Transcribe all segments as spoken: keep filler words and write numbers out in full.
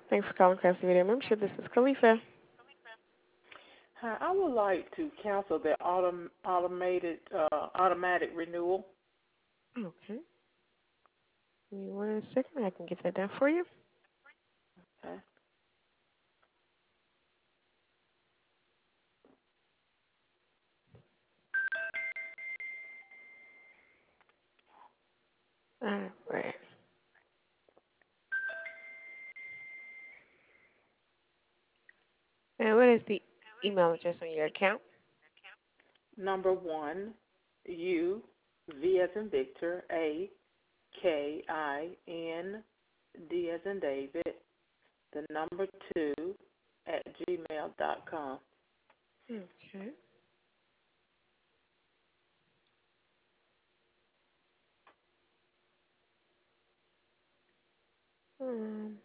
Thanks for calling Crafty Video Membership. This is Khalifa. Hi, I would like to cancel the autom- automated uh, automatic renewal. Okay. Give me one second. I can get that done for you. Okay. All right. And what is the email address on your account? Number one, U, V as in Victor, A, K, I, N, D as in David, the number two at gmail dot com. Okay. Um,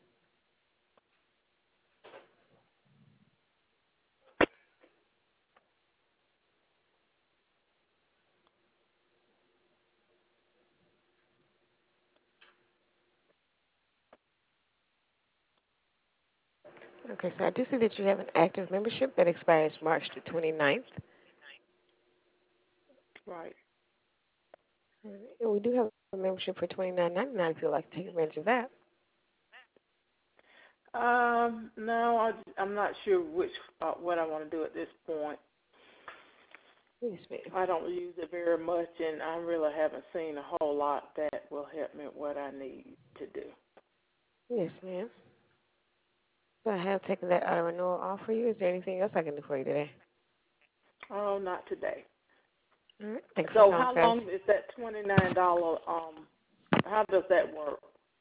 okay, so I do see that you have an active membership that expires March the twenty-ninth. Right. And we do have a membership for twenty-nine ninety-nine if you'd like to take advantage of that. Um, no, I, I'm not sure which uh, what I want to do at this point. Yes, ma'am. I don't use it very much, and I really haven't seen a whole lot that will help me with what I need to do. Yes, ma'am. So I have taken that auto renewal off for you. Is there anything else I can do for you today? Oh, not today. All right. Thanks for So calling, how guys. long is that twenty nine dollar? Um, how does that work?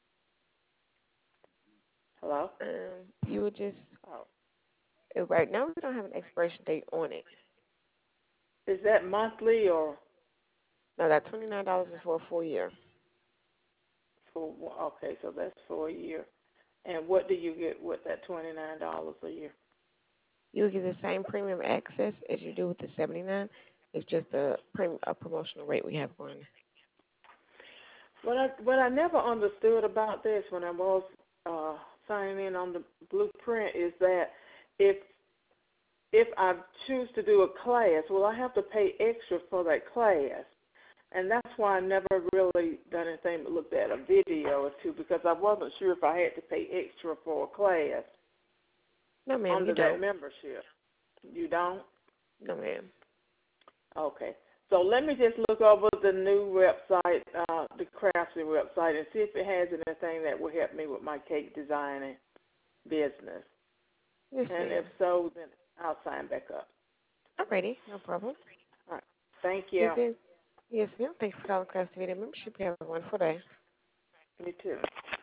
Hello. Um, you would just Oh, uh, right now we don't have an expiration date on it. is that monthly or No, that twenty-nine dollars is for a full year. for? Okay, so that's for a year. And what do you get with that twenty nine dollars a year? You will get the same premium access as you do with the seventy-nine. It's just a, premium, a promotional rate we have going. What I what I never understood about this when I was uh, signing in on the blueprint is that if if I choose to do a class, will I have to pay extra for that class? And that's why I never really done anything but looked at a video or two because I wasn't sure if I had to pay extra for a class No, ma'am, you under that don't. membership. You don't? No, ma'am. Okay. So let me just look over the new website, uh, the Craftsy website, and see if it has anything that will help me with my cake designing business. Yes, And ma'am. if so, then I'll sign back up. Alrighty, no problem. All right. Thank Is you. there? Yes, ma'am. Thanks for calling Class Video Membership. You have a wonderful day. You too.